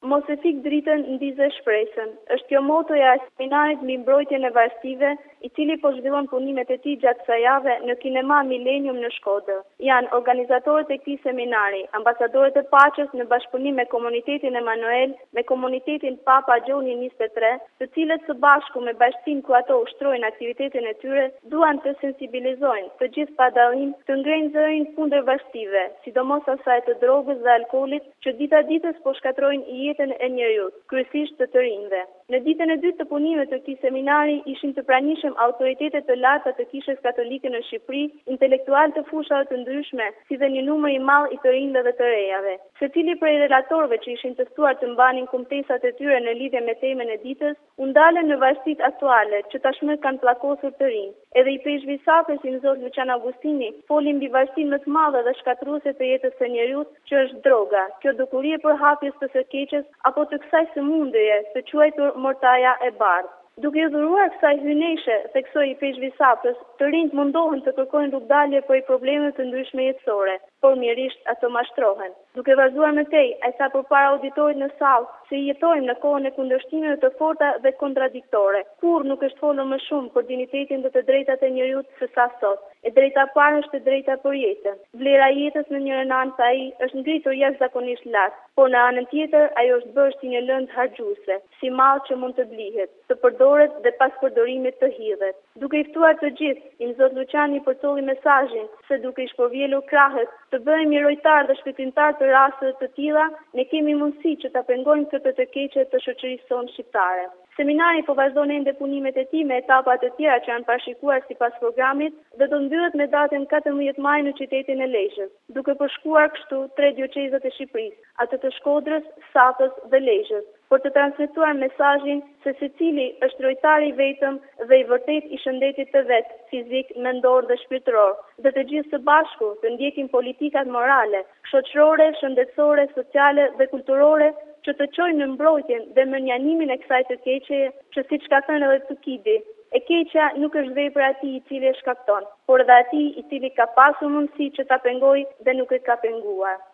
Mos e fik dritën ndize shpresën. Është kjo motoja e seminarit mbi mbrojtjen e varësive, i cili po zhvillon punimet e tij gjatë kësaj jave në Kinema Millennium në Shkodër. Janë organizatorët e këtij seminari, ambasadorët e paqes në bashkëpunim me komunitetin Emanuel, me komunitetin Papa Gjoni 23, të cilët së bashku me bashkinë ku ato ushtrojnë aktivitetin e tyre, duan të sensibilizojnë të gjithë pa dallim, të ngrenë zërin kundër varësive, sidomos asaj të drogës dhe alkoolit, që dita ditës po shkatrojnë jetën e njerëzit, kryesisht të rinjve. Në ditën e dytë të punimeve të këtij seminari ishin të pranishëm autoritetet të larta të Kishës Katolike në Shqipëri, intelektualë të fushave të ndryshme, si dhe një numër i madh i të rinjve dhe të rejave. Secili prej relatorëve që ishin të ftuar të mbanin kumtesat e tyre në lidhje me temën e ditës, u ndalën në varësitë aktuale që tashmë kanë pllakosur të rinj. Edhe i peshvisapës si Zot Lucian Augustini foli mbi varësinë më të madhe dhe shkatruese të jetës së njeriut, që është droga. Kjo dukuri e përhapjes të së keqes apo të kësaj sëmundjeje të quajtur mortaja e bardhë. Duke i dhuruar kësaj hyneshe, theksoi i peshvisapës, të rinjt mundohen të kërkojnë rrugdalje për problemeve të ndryshme jetësore, por mirisht ato mashtrohen. Duke vazhduar më tej, ai tha përpara auditorit në sallë se jetojmë në kohën e kundërshtimeve të forta dhe kontradiktore. Kurrë nuk është folur më shumë për dinjitetin dhe të drejtat e njerëzit se sa sot. E drejta e parë është e drejta për jetën. Vlera e jetës në njërin anë, tha ai, është ngritur jashtëzakonisht lart, por në anën tjetër ajo është bërë si një lëndë harxhuese, si mall që mund të blihet, të përdoret dhe pas përdorimit të hidhet. Duke i ftuar të gjithë, i Zot Luciani përcolli mesazhin se duke i shpërvjelur krahët, të bëhemi rojtar dhe shpëtimtar të rasteve të tilla, ne kemi mundësi që ta pengojmë këtë të keqe të shoqërisë sonë shqiptare. Seminari po vazhdon ende punimet e tij me etapat e tjera që janë parashikuar sipas programit dhe do mbyllet me datën 14 maj në qytetin e Lezhës, duke përshkuar kështu 3 dioqezat e Shqipërisë, atë të Shkodrës, Safës dhe Lezhës, për të transmetuar mesazhin se secili është rojtar i vetëm dhe i vërtet i shëndetit të vet, fizik, mendor dhe shpirtëror, dhe të gjithë së bashku të ndjekin politikat morale, shoqërore, shëndetësore, sociale dhe kulturore që të çojnë në mbrojtjen dhe menjanimin e kësaj të keqeje, që siç ka thënë edhe Tukidi, e keqja nuk është vepra e atij i cili e shkakton, por edhe atij i cili ka pasur mundësi që ta pengojë dhe nuk e ka penguar.